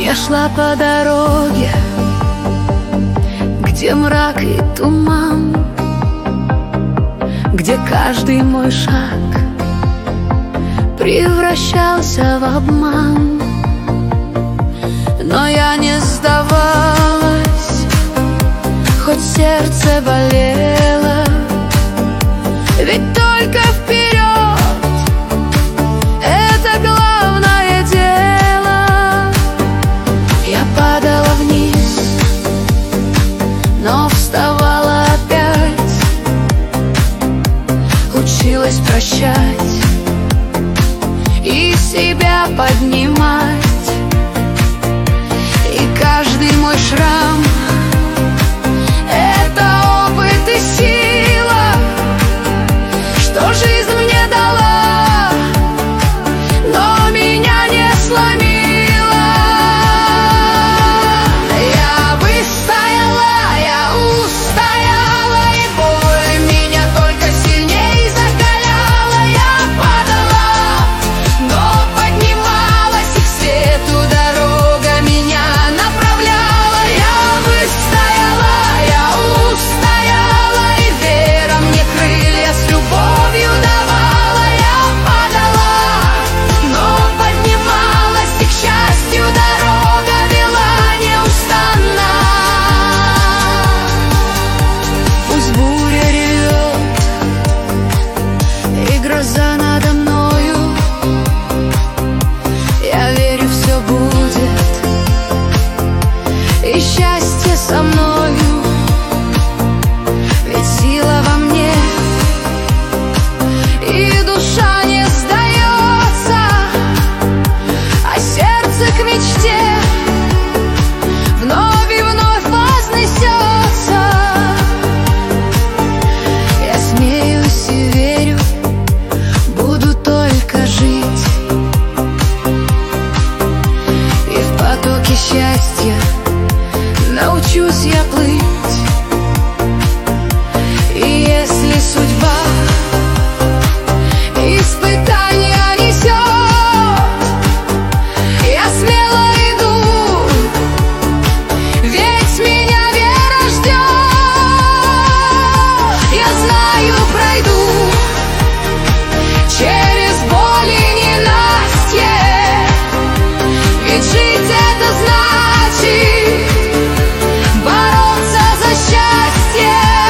Я шла по дороге, где мрак и туман, где каждый мой шаг превращался в обман. Но я не сдавалась, хоть сердце болело, ведь только вперед — это главное дело. Я падала вниз, но вставала опять, училась прощать и себя поднимать. И каждый мой шрам — это опыт и сила, что жизнь мне дала, но меня не сломила. Я выстояла, я устояла, и боль меня только сильней закаляла. Я падала, но поднималась, и к свету дорога меня направляла. Я выстояла, я устояла, и вера мне крылья с любовью давала. Я падала, но поднималась, и к счастью дорога вела неустанно. Пусть буря ревет и гроза надо мною, я верю, все будет, и счастье со мною, ведь сила во мне, и душа не сдается, а сердце к мечте вновь и вновь вознесется. Я смеюсь и верю, буду только жить, и в потоке счастья научусь я плыть. И если судьба испытания несет, я смело иду, ведь меня вера ждет. Я знаю, пройду через боль и ненастье, ведь жить — это значит бороться за счастье.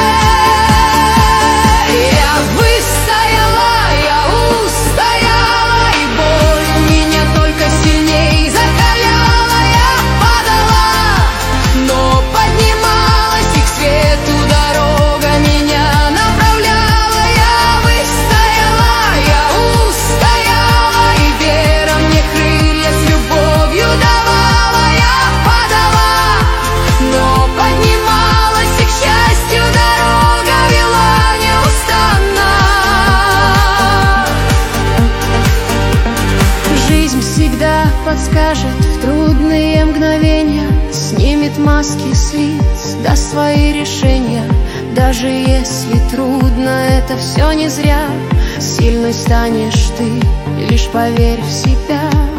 Я выстояла, я устояла, и боль меня только сильней закаляла. Я падала, но поднималась, и к свету дорога меня направляла. Я выстояла, я устояла, и вера мне крылья с любовью давала. Я падала, но поднималась, и к счастью дорога вела неустанно. Жизнь всегда подскажет в трудные мгновения, снимет маски с лиц, даст свои решения. Даже если трудно, это все не зря, сильной станешь ты, лишь поверь в себя.